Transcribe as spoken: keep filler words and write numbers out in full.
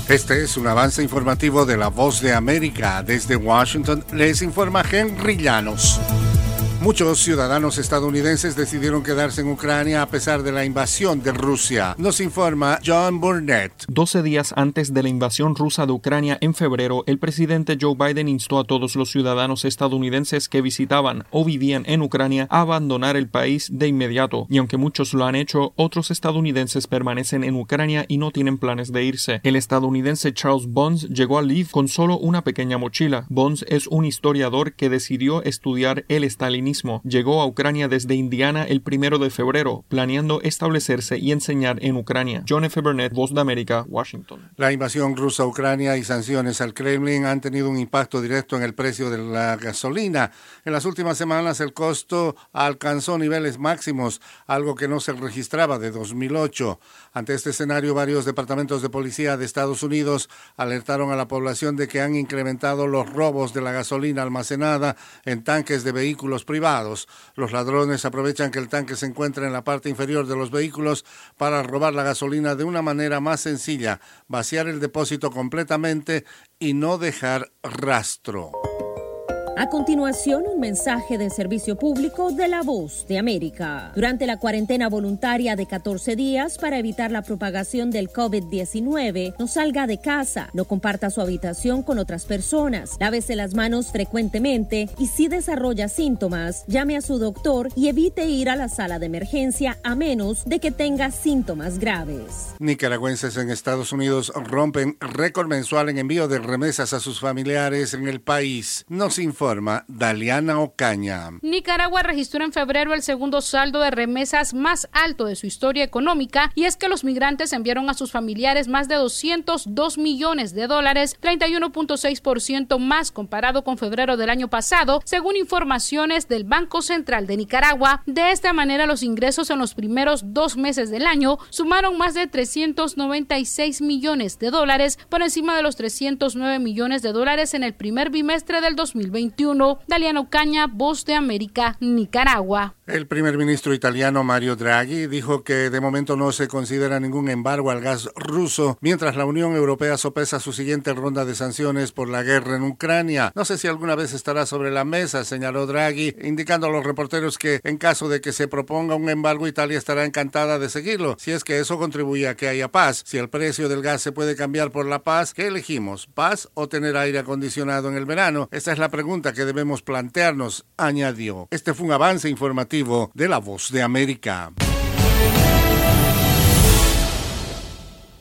Este es un avance informativo de La Voz de América. Desde Washington les informa Henry Llanos. Muchos ciudadanos estadounidenses decidieron quedarse en Ucrania a pesar de la invasión de Rusia. Nos informa John Burnett. doce días antes de la invasión rusa de Ucrania en febrero, el presidente Joe Biden instó a todos los ciudadanos estadounidenses que visitaban o vivían en Ucrania a abandonar el país de inmediato. Y aunque muchos lo han hecho, otros estadounidenses permanecen en Ucrania y no tienen planes de irse. El estadounidense Charles Bonds llegó a Lviv con solo una pequeña mochila. Bonds es un historiador que decidió estudiar el estalinismo. Llegó a Ucrania desde Indiana el primero de febrero, planeando establecerse y enseñar en Ucrania. John F. Burnett, Voz de América, Washington. La invasión rusa a Ucrania y sanciones al Kremlin han tenido un impacto directo en el precio de la gasolina. En las últimas semanas el costo alcanzó niveles máximos, algo que no se registraba de dos mil ocho. Ante este escenario, varios departamentos de policía de Estados Unidos alertaron a la población de que han incrementado los robos de la gasolina almacenada en tanques de vehículos privados. Los ladrones aprovechan que el tanque se encuentra en la parte inferior de los vehículos para robar la gasolina de una manera más sencilla, vaciar el depósito completamente y no dejar rastro. A continuación, un mensaje de servicio público de La Voz de América. Durante la cuarentena voluntaria de catorce días para evitar la propagación del COVID diecinueve, no salga de casa, no comparta su habitación con otras personas, lávese las manos frecuentemente y si desarrolla síntomas, llame a su doctor y evite ir a la sala de emergencia a menos de que tenga síntomas graves. Nicaragüenses en Estados Unidos rompen récord mensual en envío de remesas a sus familiares en el país. Nos informa Daliana Ocaña. Nicaragua registró en febrero el segundo saldo de remesas más alto de su historia económica, y es que los migrantes enviaron a sus familiares más de doscientos dos millones de dólares, treinta y uno punto seis por ciento más comparado con febrero del año pasado, según informaciones del Banco Central de Nicaragua. De esta manera, los ingresos en los primeros dos meses del año sumaron más de trescientos noventa y seis millones de dólares, por encima de los trescientos nueve millones de dólares en el primer bimestre del dos mil veintiuno. Daliana Ocaña, Voz de América, Nicaragua. El primer ministro italiano Mario Draghi dijo que de momento no se considera ningún embargo al gas ruso, mientras la Unión Europea sopesa su siguiente ronda de sanciones por la guerra en Ucrania. No sé si alguna vez estará sobre la mesa, señaló Draghi, indicando a los reporteros que en caso de que se proponga un embargo, Italia estará encantada de seguirlo, si es que eso contribuye a que haya paz. Si el precio del gas se puede cambiar por la paz, ¿qué elegimos? ¿Paz o tener aire acondicionado en el verano? Esta es la pregunta que debemos plantearnos, añadió. Este fue un avance informativo de La Voz de América.